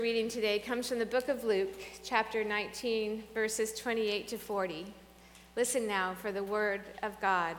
Reading today comes from the book of Luke, chapter 19, verses 28 to 40. Listen now for the word of God.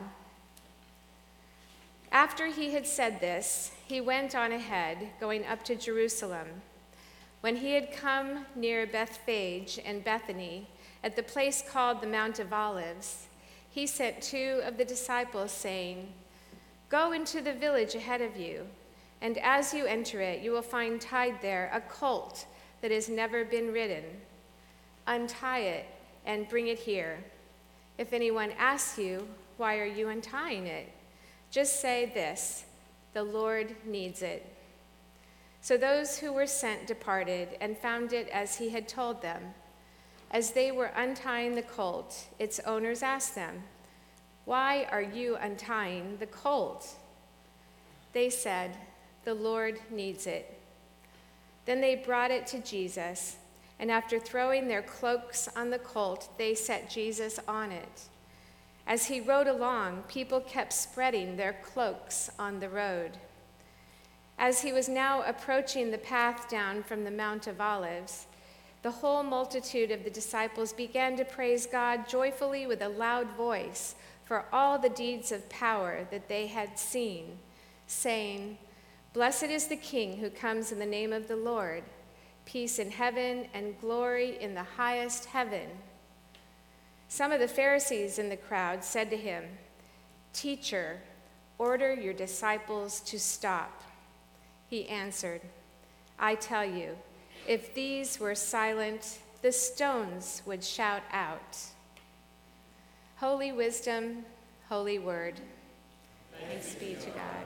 After he had said this, he went on ahead, going up to Jerusalem. When he had come near Bethphage and Bethany, at the place called the Mount of Olives, he sent two of the disciples, saying, "Go into the village ahead of you, and as you enter it, you will find tied there a colt that has never been ridden. Untie it and bring it here. If anyone asks you, 'Why are you untying it?' just say this, 'The Lord needs it.'" So those who were sent departed and found it as he had told them. As they were untying the colt, its owners asked them, "Why are you untying the colt?" They said, "The Lord needs it." Then they brought it to Jesus, and after throwing their cloaks on the colt, they set Jesus on it. As he rode along, people kept spreading their cloaks on the road. As he was now approaching the path down from the Mount of Olives, the whole multitude of the disciples began to praise God joyfully with a loud voice for all the deeds of power that they had seen, saying, "Blessed is the King who comes in the name of the Lord. Peace in heaven and glory in the highest heaven." Some of the Pharisees in the crowd said to him, "Teacher, order your disciples to stop." He answered, "I tell you, if these were silent, the stones would shout out." Holy wisdom, holy word. Thanks be to God.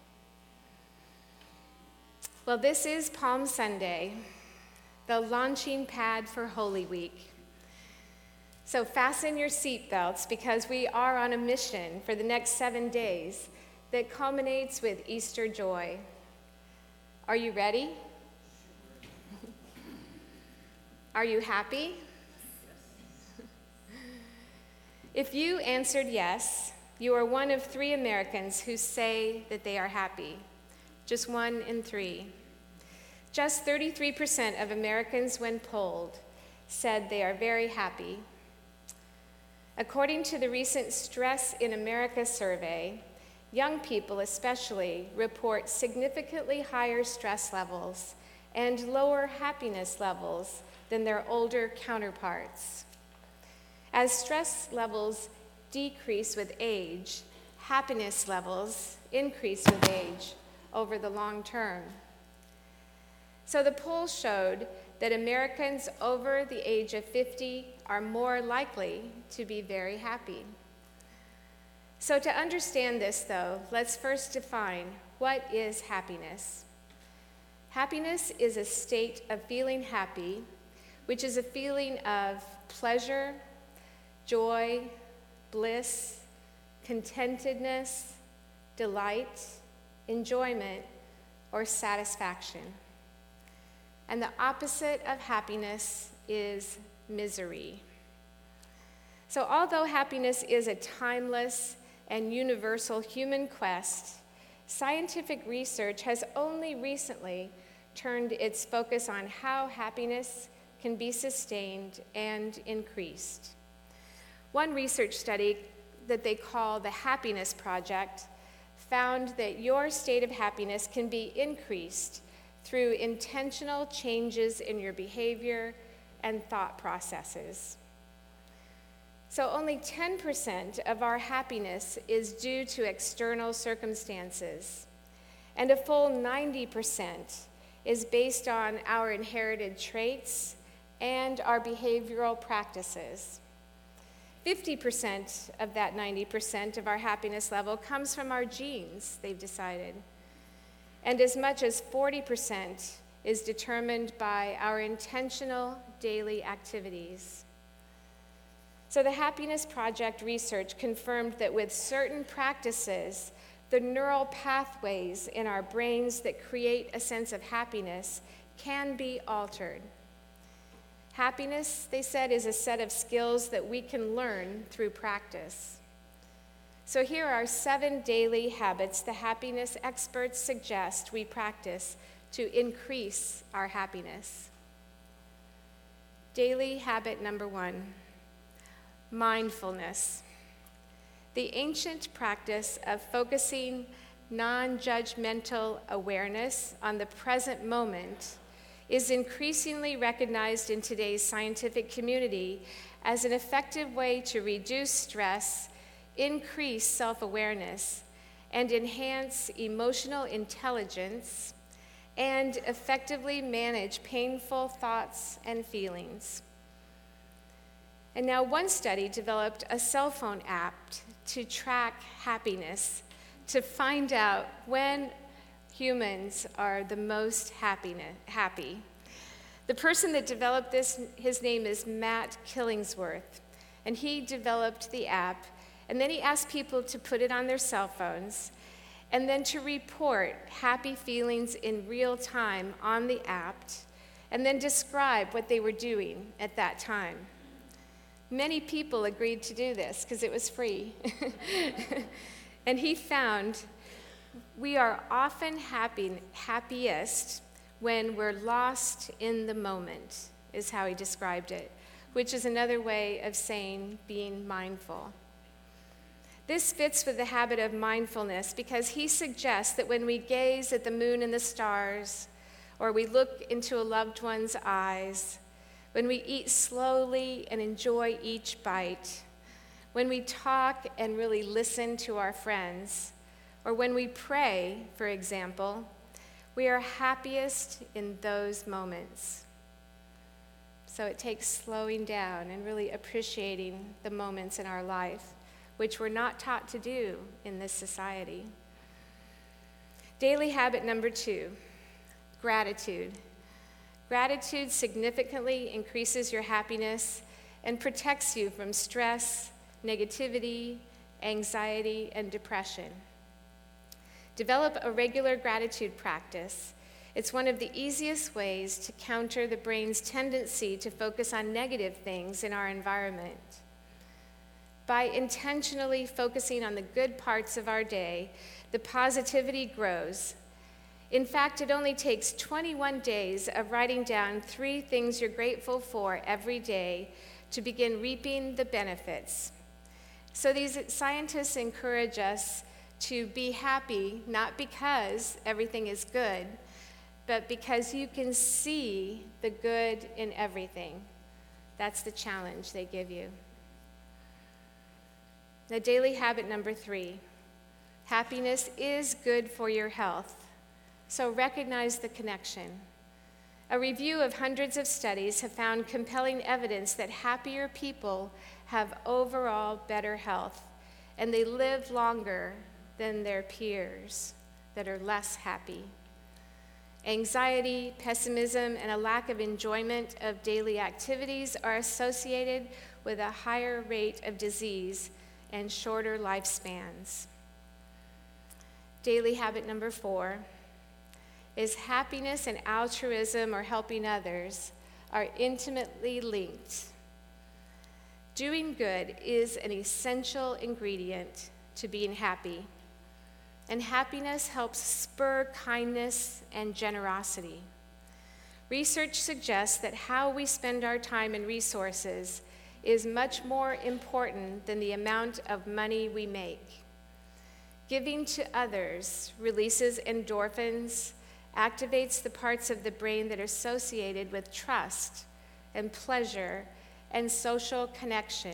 Well, this is Palm Sunday, the launching pad for Holy Week. So fasten your seatbelts because we are on a mission for the next 7 days that culminates with Easter joy. Are you ready? Are you happy? If you answered yes, you are one of 3 Americans who say that they are happy. Just 1 in 3. Just 33% of Americans, when polled, said they are very happy. According to the recent Stress in America survey, young people especially report significantly higher stress levels and lower happiness levels than their older counterparts. As stress levels decrease with age, happiness levels increase with age over the long term. So the poll showed that Americans over the age of 50 are more likely to be very happy. So to understand this, though, let's first define what is happiness. Happiness is a state of feeling happy, which is a feeling of pleasure, joy, bliss, contentedness, delight, enjoyment, or satisfaction. And the opposite of happiness is misery. So although happiness is a timeless and universal human quest, scientific research has only recently turned its focus on how happiness can be sustained and increased. One research study that they call the Happiness Project found that your state of happiness can be increased through intentional changes in your behavior and thought processes. So only 10% of our happiness is due to external circumstances, and a full 90% is based on our inherited traits and our behavioral practices. 50% of that 90% of our happiness level comes from our genes, they've decided. And as much as 40% is determined by our intentional daily activities. So the Happiness Project research confirmed that with certain practices, the neural pathways in our brains that create a sense of happiness can be altered. Happiness, they said, is a set of skills that we can learn through practice. So here are 7 daily habits the happiness experts suggest we practice to increase our happiness. Daily habit number 1, mindfulness. The ancient practice of focusing non-judgmental awareness on the present moment is increasingly recognized in today's scientific community as an effective way to reduce stress, increase self-awareness, and enhance emotional intelligence, and effectively manage painful thoughts and feelings. And now one study developed a cell phone app to track happiness, to find out when humans are the most happy. The person that developed this, his name is Matt Killingsworth, and he developed the app, and then he asked people to put it on their cell phones, and then to report happy feelings in real time on the app, and then describe what they were doing at that time. Many people agreed to do this because it was free. And he found we are often happiest when we're lost in the moment, is how he described it, which is another way of saying being mindful. This fits with the habit of mindfulness because he suggests that when we gaze at the moon and the stars, or we look into a loved one's eyes, when we eat slowly and enjoy each bite, when we talk and really listen to our friends, or when we pray, for example, we are happiest in those moments. So it takes slowing down and really appreciating the moments in our life, which we're not taught to do in this society. Daily habit number 2, gratitude. Gratitude significantly increases your happiness and protects you from stress, negativity, anxiety, and depression. Develop a regular gratitude practice. It's one of the easiest ways to counter the brain's tendency to focus on negative things in our environment. By intentionally focusing on the good parts of our day, the positivity grows. In fact, it only takes 21 days of writing down 3 things you're grateful for every day to begin reaping the benefits. So these scientists encourage us to be happy, not because everything is good, but because you can see the good in everything. That's the challenge they give you. The daily habit number 3, happiness is good for your health, so recognize the connection. A review of hundreds of studies have found compelling evidence that happier people have overall better health, and they live longer than their peers that are less happy. Anxiety, pessimism, and a lack of enjoyment of daily activities are associated with a higher rate of disease and shorter lifespans. Daily habit number 4 is happiness and altruism, or helping others, are intimately linked. Doing good is an essential ingredient to being happy, and happiness helps spur kindness and generosity. Research suggests that how we spend our time and resources is much more important than the amount of money we make. Giving to others releases endorphins, activates the parts of the brain that are associated with trust and pleasure and social connection.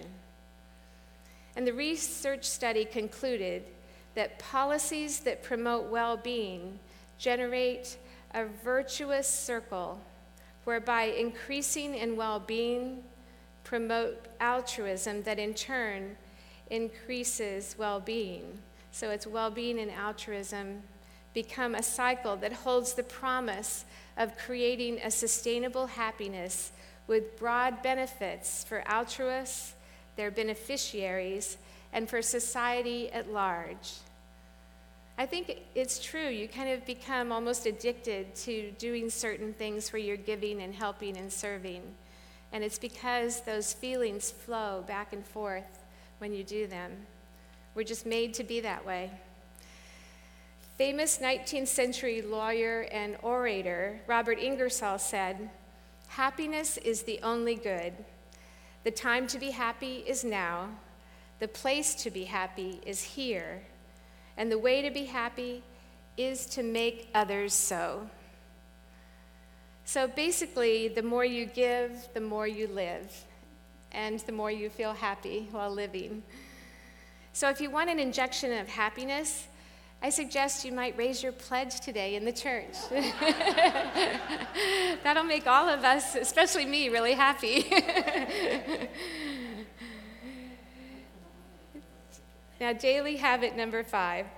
And the research study concluded that policies that promote well-being generate a virtuous circle whereby increasing in well-being promote altruism that in turn increases well-being. So it's well-being and altruism become a cycle that holds the promise of creating a sustainable happiness with broad benefits for altruists, their beneficiaries, and for society at large. I think it's true. You kind of become almost addicted to doing certain things where you're giving and helping and serving. And it's because those feelings flow back and forth when you do them. We're just made to be that way. Famous 19th century lawyer and orator Robert Ingersoll said, "Happiness is the only good. The time to be happy is now. The place to be happy is here. And the way to be happy is to make others so." So basically, the more you give, the more you live, and the more you feel happy while living. So if you want an injection of happiness, I suggest you might raise your pledge today in the church. That'll make all of us, especially me, really happy. Now, daily habit number 5.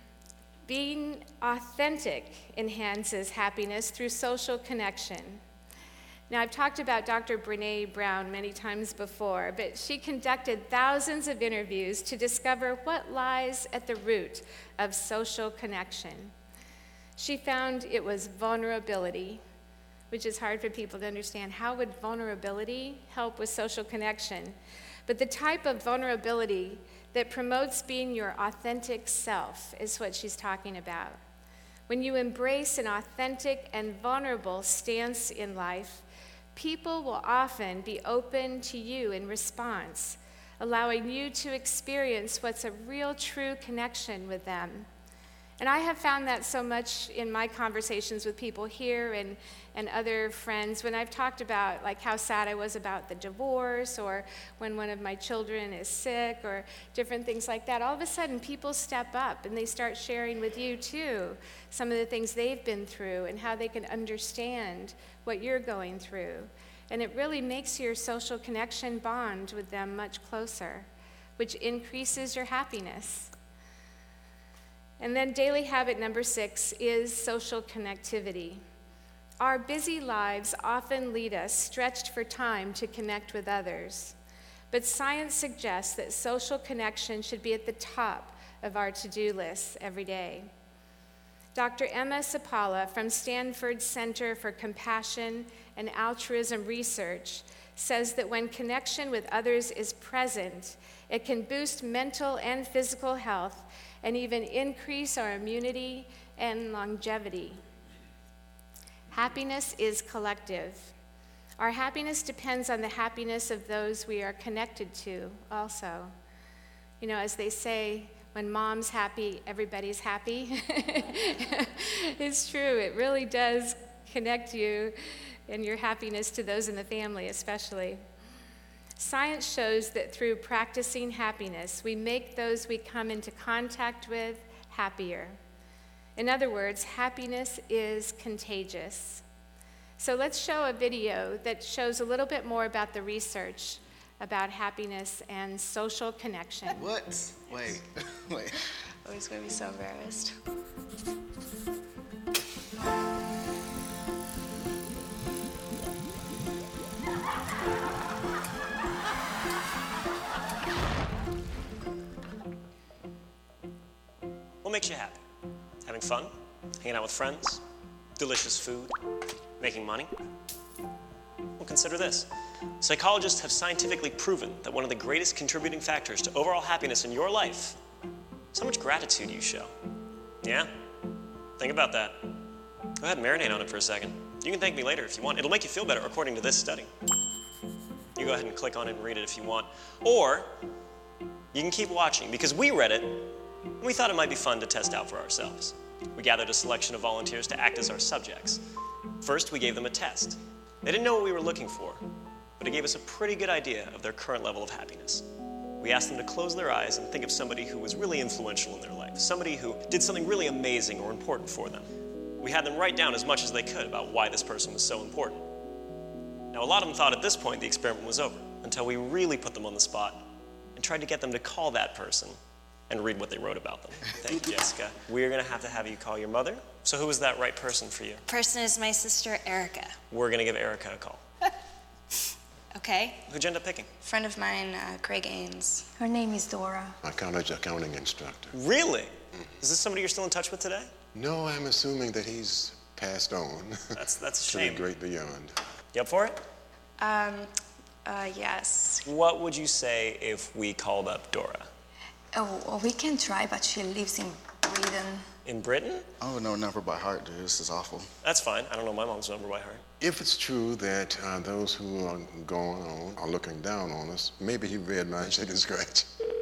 Being authentic enhances happiness through social connection. Now, I've talked about Dr. Brené Brown many times before, but she conducted thousands of interviews to discover what lies at the root of social connection. She found it was vulnerability, which is hard for people to understand. How would vulnerability help with social connection? But the type of vulnerability that promotes being your authentic self is what she's talking about. When you embrace an authentic and vulnerable stance in life, people will often be open to you in response, allowing you to experience what's a real, true connection with them. And I have found that so much in my conversations with people here and other friends when I've talked about like how sad I was about the divorce, or when one of my children is sick, or different things like that. All of a sudden, people step up and they start sharing with you too some of the things they've been through and how they can understand what you're going through. And it really makes your social connection bond with them much closer, which increases your happiness. And then daily habit number 6 is social connectivity. Our busy lives often lead us stretched for time to connect with others, but science suggests that social connection should be at the top of our to-do lists every day. Dr. Emma Sapala from Stanford Center for Compassion and Altruism Research says that when connection with others is present, it can boost mental and physical health and even increase our immunity and longevity. Happiness is collective. Our happiness depends on the happiness of those we are connected to also. You know, as they say, when mom's happy, everybody's happy. It's true, it really does connect you and your happiness to those in the family especially. Science shows that through practicing happiness, we make those we come into contact with happier. In other words, happiness is contagious. So let's show a video that shows a little bit more about the research about happiness and social connection. What? Wait. I was going to be so embarrassed. What makes you happy? Having fun? Hanging out with friends? Delicious food? Making money? Well, consider this. Psychologists have scientifically proven that one of the greatest contributing factors to overall happiness in your life is how much gratitude you show. Yeah? Think about that. Go ahead and marinate on it for a second. You can thank me later if you want. It'll make you feel better according to this study. You go ahead and click on it and read it if you want. Or you can keep watching because we read it and we thought it might be fun to test out for ourselves. We gathered a selection of volunteers to act as our subjects. First, we gave them a test. They didn't know what we were looking for, but it gave us a pretty good idea of their current level of happiness. We asked them to close their eyes and think of somebody who was really influential in their life, somebody who did something really amazing or important for them. We had them write down as much as they could about why this person was so important. Now, a lot of them thought at this point the experiment was over, until we really put them on the spot and tried to get them to call that person and read what they wrote about them. Thank you, Jessica. We're going to have you call your mother. So who is that right person for you? Person is my sister, Erica. We're going to give Erica a call. Okay. Who'd you end up picking? Friend of mine, Craig Ains. Her name is Dora. My college accounting instructor. Really? Is this somebody you're still in touch with today? No, I'm assuming that he's passed on. That's a to shame. the great beyond. You up for it? Yes. What would you say if we called up Dora? Oh, well, we can try, but she lives in Sweden. In Britain? I don't know a number by heart, dude. This is awful. That's fine. I don't know my mom's number by heart. If it's true that those who are going on are looking down on us, maybe he read my chicken scratch.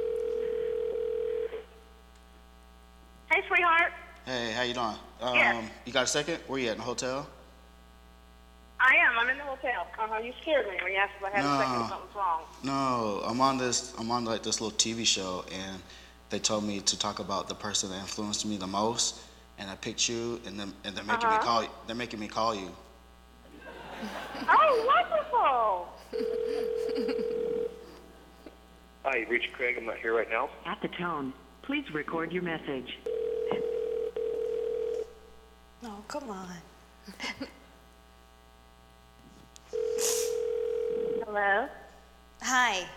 Hey, sweetheart. Hey, how you doing? Yes. You got a second? Where you at, in the hotel? I am. I'm in the hotel. You scared me when you asked if I had a second or something's wrong. No, I'm on like this little TV show, and they told me to talk about the person that influenced me the most, and I picked you, and they're making me call you. They're making me call you. Oh, wonderful! Hi, you've reached Craig. I'm not here right now. At the tone, please record your message. Oh, come on. Hello? Hi,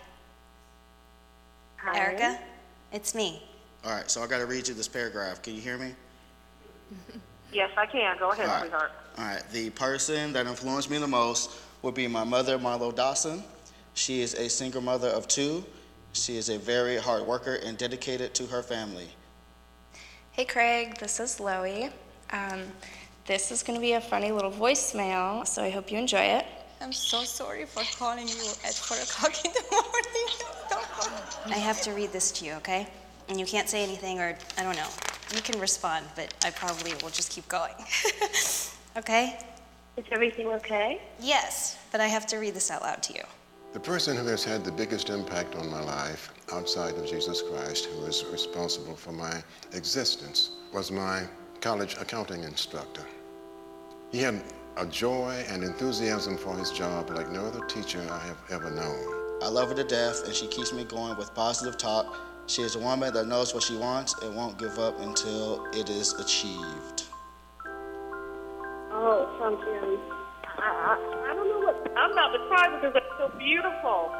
Hi. Erica. It's me. All right, so I got to read you this paragraph. Can you hear me? Yes, I can. Go ahead, All right. sweetheart. All right. The person that influenced me the most would be my mother, Marlo Dawson. She is a single mother of 2. She is a very hard worker and dedicated to her family. Hey, Craig. This is Loie. This is going to be a funny little voicemail, so I hope you enjoy it. I'm so sorry for calling you at 4 o'clock in the morning. I have to read this to you, okay? And you can't say anything, or I don't know. You can respond, but I probably will just keep going. Okay? Is everything okay? Yes, but I have to read this out loud to you. The person who has had the biggest impact on my life outside of Jesus Christ, who is responsible for my existence, was my college accounting instructor. He had a joy and enthusiasm for his job like no other teacher I have ever known. I love her to death, and she keeps me going with positive talk. She is a woman that knows what she wants and won't give up until it is achieved. Oh, something. I don't know what. I'm about to cry because it's so beautiful.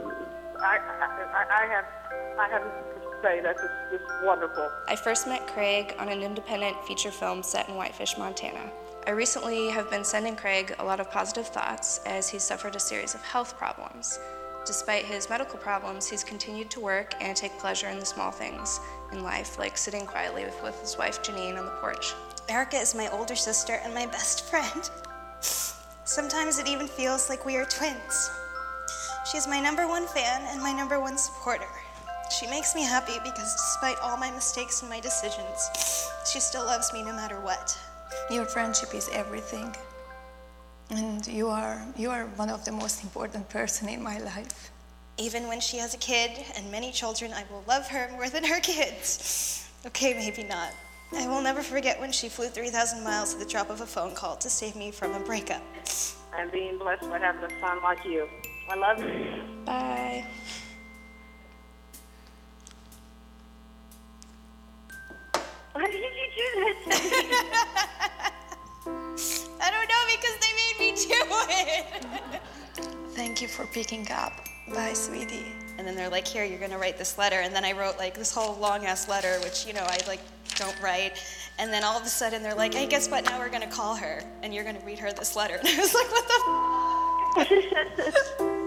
I have to say that's just wonderful. I first met Craig on an independent feature film set in Whitefish, Montana. I recently have been sending Craig a lot of positive thoughts as he suffered a series of health problems. Despite his medical problems, he's continued to work and take pleasure in the small things in life, like sitting quietly with his wife Janine on the porch. Erica is my older sister and my best friend. Sometimes it even feels like we are twins. She's my #1 fan and my #1 supporter. She makes me happy because despite all my mistakes and my decisions, she still loves me no matter what. Your friendship is everything. And you are one of the most important person in my life. Even when she has a kid and many children, I will love her more than her kids. Okay, maybe not. I will never forget when she flew 3,000 miles at the drop of a phone call to save me from a breakup. And being blessed by having a son like you. I love you. Bye. Why did you do that to me? I don't know because they made me do it. Thank you for picking up. Bye, sweetie. And then they're like, here, you're gonna write this letter. And then I wrote like this whole long ass letter, which, I like don't write. And then all of a sudden they're like, hey, guess what? Now we're gonna call her and you're gonna read her this letter. And I was like, what the f?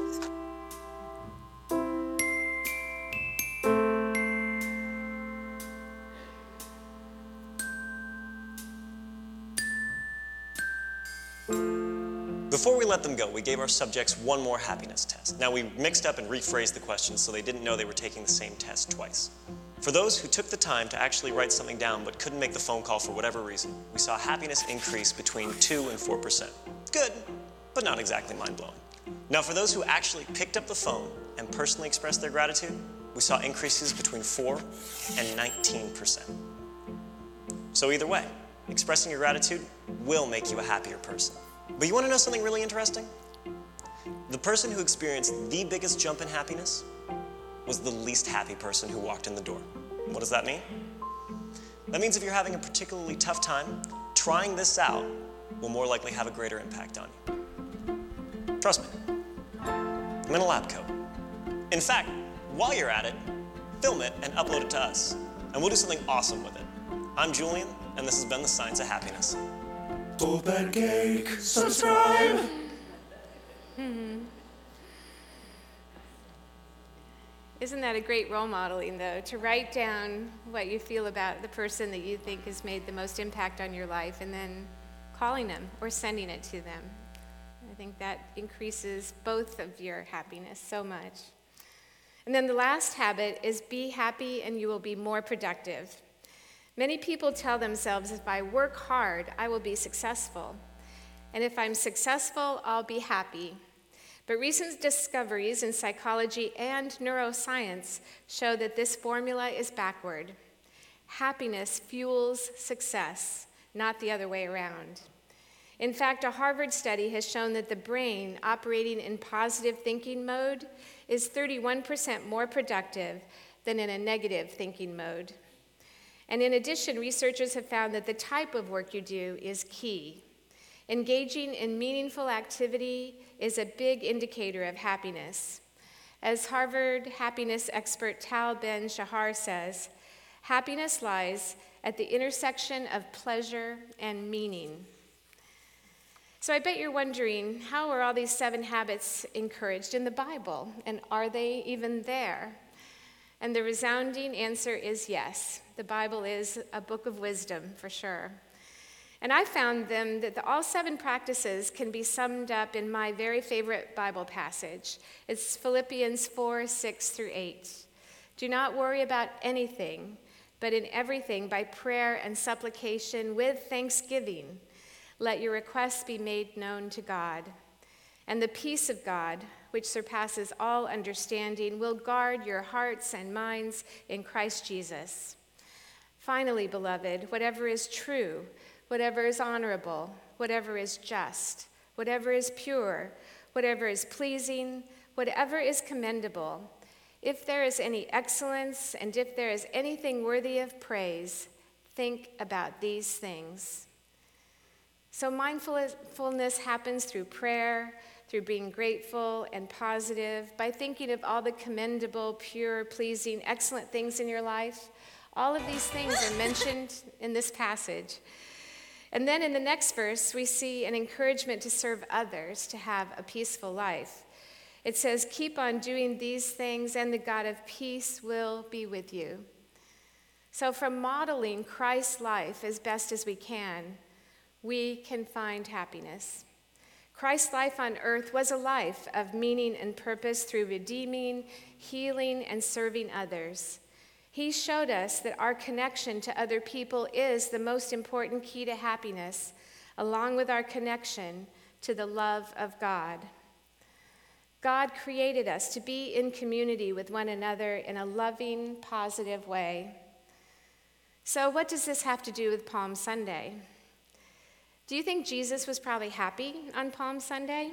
Before we let them go, we gave our subjects one more happiness test. Now, we mixed up and rephrased the questions so they didn't know they were taking the same test twice. For those who took the time to actually write something down but couldn't make the phone call for whatever reason, we saw happiness increase between 2 and 4%. Good, but not exactly mind-blowing. Now, for those who actually picked up the phone and personally expressed their gratitude, we saw increases between 4 and 19%. So either way, expressing your gratitude will make you a happier person. But you want to know something really interesting? The person who experienced the biggest jump in happiness was the least happy person who walked in the door. What does that mean? That means if you're having a particularly tough time, trying this out will more likely have a greater impact on you. Trust me, I'm in a lab coat. In fact, while you're at it, film it and upload it to us, and we'll do something awesome with it. I'm Julian, and this has been The Science of Happiness. Open cake, subscribe. Is Isn't that a great role modeling, though, to write down what you feel about the person that you think has made the most impact on your life and then calling them or sending it to them? I think that increases both of your happiness so much. And then the last habit is be happy and you will be more productive. Many people tell themselves, if I work hard, I will be successful. And if I'm successful, I'll be happy. But recent discoveries in psychology and neuroscience show that this formula is backward. Happiness fuels success, not the other way around. In fact, a Harvard study has shown that the brain operating in positive thinking mode is 31% more productive than in a negative thinking mode. And in addition, researchers have found that the type of work you do is key. Engaging in meaningful activity is a big indicator of happiness. As Harvard happiness expert Tal Ben-Shahar says, happiness lies at the intersection of pleasure and meaning. So I bet you're wondering, how are all these 7 habits encouraged in the Bible? And are they even there? And the resounding answer is yes. The Bible is a book of wisdom, for sure. And I found that all 7 practices can be summed up in my very favorite Bible passage. It's Philippians 4:6-8. Do not worry about anything, but in everything, by prayer and supplication with thanksgiving, let your requests be made known to God. And the peace of God, which surpasses all understanding, will guard your hearts and minds in Christ Jesus. Finally, beloved, whatever is true, whatever is honorable, whatever is just, whatever is pure, whatever is pleasing, whatever is commendable, if there is any excellence and if there is anything worthy of praise, think about these things. So mindfulness happens through prayer, through being grateful and positive, by thinking of all the commendable, pure, pleasing, excellent things in your life. All of these things are mentioned in this passage. And then in the next verse, we see an encouragement to serve others, to have a peaceful life. It says, keep on doing these things, and the God of peace will be with you. So from modeling Christ's life as best as we can find happiness. Christ's life on earth was a life of meaning and purpose through redeeming, healing, and serving others. He showed us that our connection to other people is the most important key to happiness, along with our connection to the love of God. God created us to be in community with one another in a loving, positive way. So what does this have to do with Palm Sunday? Do you think Jesus was probably happy on Palm Sunday?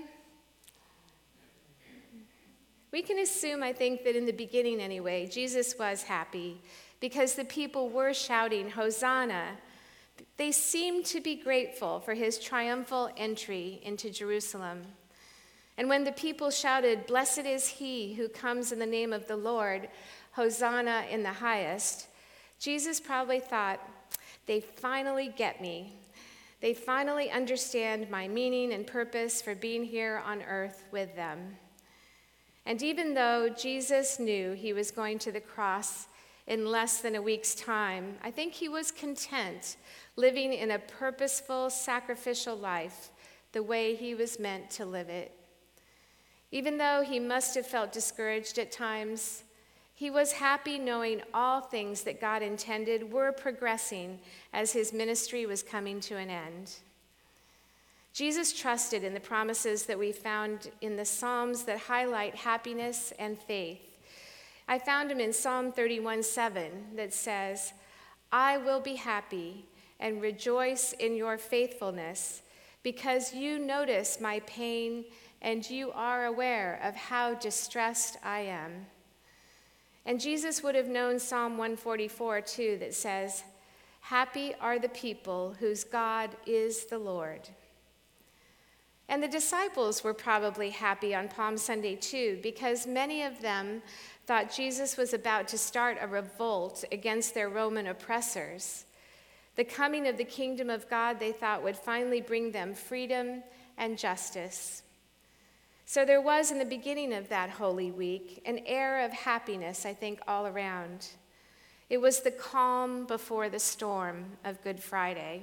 We can assume, I think, that in the beginning anyway, Jesus was happy because the people were shouting, Hosanna. They seemed to be grateful for his triumphal entry into Jerusalem. And when the people shouted, blessed is he who comes in the name of the Lord, Hosanna in the highest, Jesus probably thought, they finally get me. They finally understand my meaning and purpose for being here on earth with them. And even though Jesus knew he was going to the cross in less than a week's time, I think he was content living in a purposeful, sacrificial life the way he was meant to live it. Even though he must have felt discouraged at times, he was happy knowing all things that God intended were progressing as his ministry was coming to an end. Jesus trusted in the promises that we found in the Psalms that highlight happiness and faith. I found them in Psalm 31:7 that says, I will be happy and rejoice in your faithfulness because you notice my pain and you are aware of how distressed I am. And Jesus would have known Psalm 144 too that says, happy are the people whose God is the Lord. And the disciples were probably happy on Palm Sunday too, because many of them thought Jesus was about to start a revolt against their Roman oppressors. The coming of the kingdom of God, they thought, would finally bring them freedom and justice. So there was, in the beginning of that Holy Week, an air of happiness, I think, all around. It was the calm before the storm of Good Friday.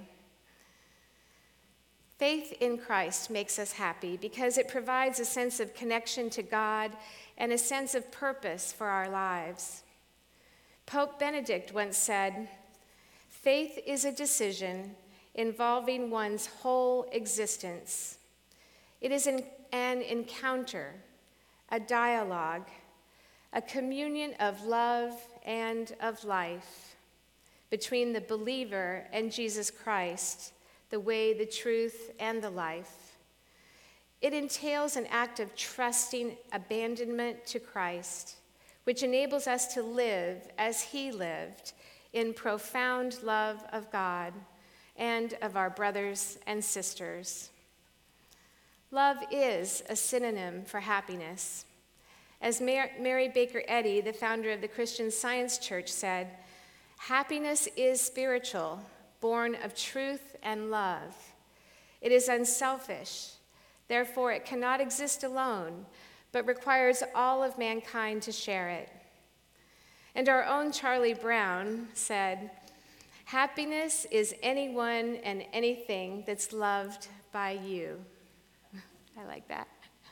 Faith in Christ makes us happy because it provides a sense of connection to God and a sense of purpose for our lives. Pope Benedict once said, "Faith is a decision involving one's whole existence. It is an encounter, a dialogue, a communion of love and of life between the believer and Jesus Christ, the way, the truth, and the life. It entails an act of trusting abandonment to Christ, which enables us to live as he lived in profound love of God and of our brothers and sisters. Love is a synonym for happiness. As Mary Baker Eddy, the founder of the Christian Science Church, said, "Happiness is spiritual, born of truth and love. It is unselfish. Therefore, it cannot exist alone, but requires all of mankind to share it." And our own Charlie Brown said, "Happiness is anyone and anything that's loved by you." I like that.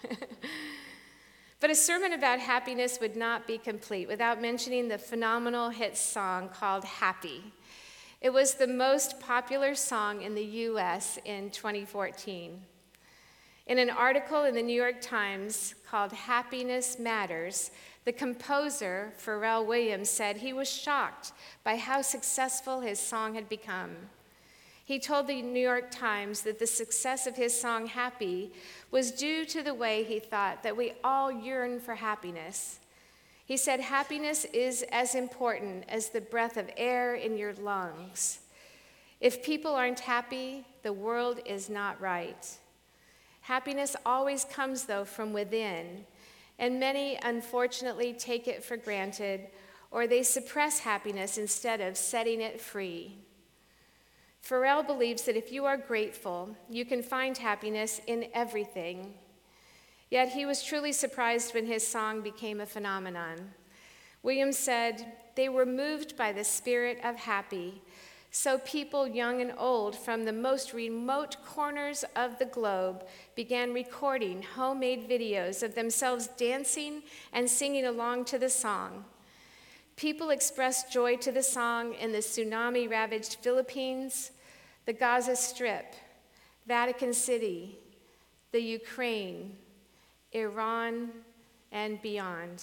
But a sermon about happiness would not be complete without mentioning the phenomenal hit song called Happy. It was the most popular song in the U.S. in 2014. In an article in the New York Times called Happiness Matters, the composer, Pharrell Williams, said he was shocked by how successful his song had become. He told the New York Times that the success of his song Happy was due to the way he thought that we all yearn for happiness. He said, "Happiness is as important as the breath of air in your lungs. If people aren't happy, the world is not right." Happiness always comes, though, from within, and many unfortunately take it for granted, or they suppress happiness instead of setting it free. Pharrell believes that if you are grateful, you can find happiness in everything. Yet he was truly surprised when his song became a phenomenon. Williams said, "They were moved by the spirit of happy, so people young and old from the most remote corners of the globe began recording homemade videos of themselves dancing and singing along to the song. People expressed joy to the song in the tsunami-ravaged Philippines, the Gaza Strip, Vatican City, the Ukraine, Iran, and beyond."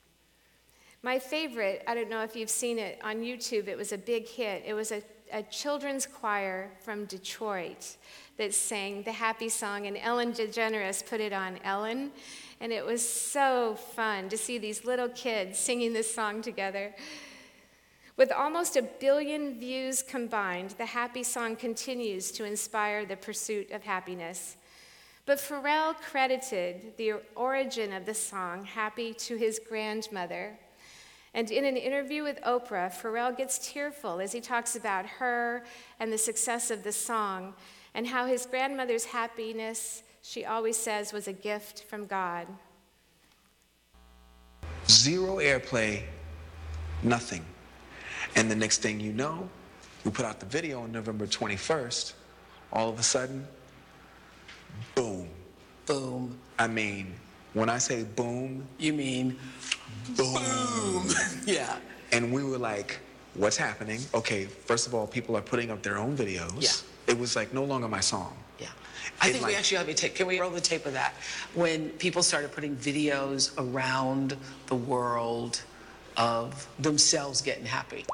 My favorite, I don't know if you've seen it on YouTube, it was a big hit. It was a children's choir from Detroit that sang the Happy song, and Ellen DeGeneres put it on Ellen, and it was so fun to see these little kids singing this song together. With almost 1 billion views combined, the Happy song continues to inspire the pursuit of happiness. But Pharrell credited the origin of the song, Happy, to his grandmother. And in an interview with Oprah, Pharrell gets tearful as he talks about her and the success of the song and how his grandmother's happiness, she always says, was a gift from God. Zero airplay, nothing. And the next thing you know, we put out the video on November 21st. All of a sudden, boom. Boom. I mean, when I say boom, you mean boom. Yeah. And we were like, what's happening? Okay, first of all, people are putting up their own videos. Yeah. It was like no longer my song. Yeah. I think we actually have a tape. Can we roll the tape of that? When people started putting videos around the world of themselves getting happy.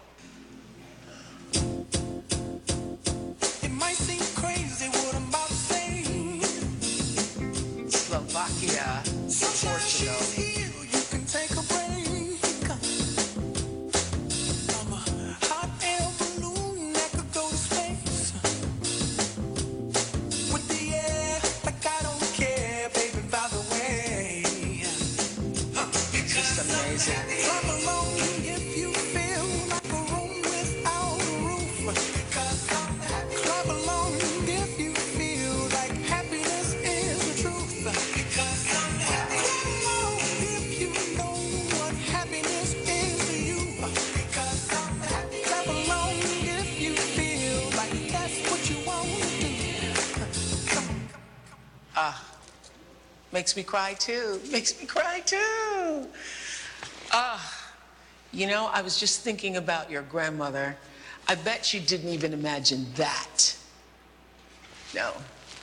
It might seem crazy what I'm about to say. Slovakia, Portugal. You can take a break. I'm a hot air balloon that could go to space. With the air, like I don't care, baby, by the way. It's just amazing. Clap along if you feel like a room without a roof. Clap along if you feel like happiness is the truth. makes me cry too. Makes me cry too. You know, I was just thinking about your grandmother. I bet she didn't even imagine that. No.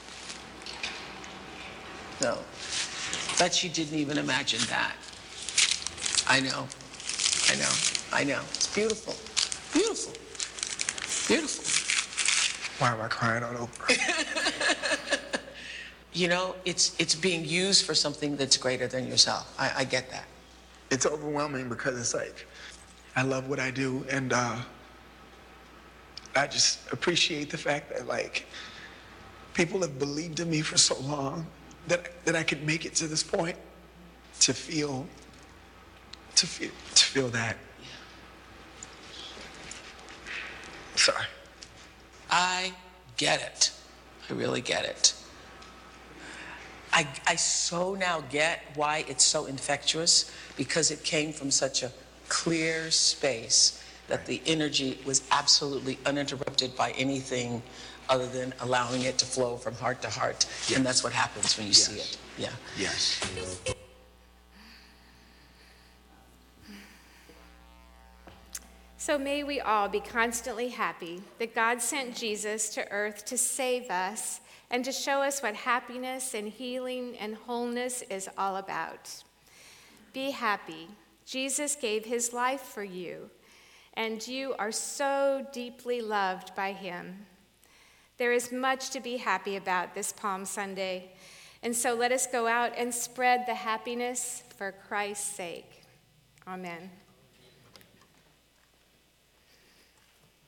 No. Bet she didn't even imagine that. I know. I know. I know. It's beautiful. Beautiful. Beautiful. Why am I crying all over? You know, it's being used for something that's greater than yourself. I get that. It's overwhelming because it's like, I love what I do, and I just appreciate the fact that, like, people have believed in me for so long that I could make it to this point, to feel that. Sorry. I get it. I really get it. I so now get why it's so infectious, because it came from such a clear space that the energy was absolutely uninterrupted by anything other than allowing it to flow from heart to heart. Yes. And that's what happens when you see it. Yeah. Yes. So may we all be constantly happy that God sent Jesus to earth to save us and to show us what happiness and healing and wholeness is all about. Be happy. Jesus gave his life for you, and you are so deeply loved by him. There is much to be happy about this Palm Sunday, and so let us go out and spread the happiness for Christ's sake. Amen.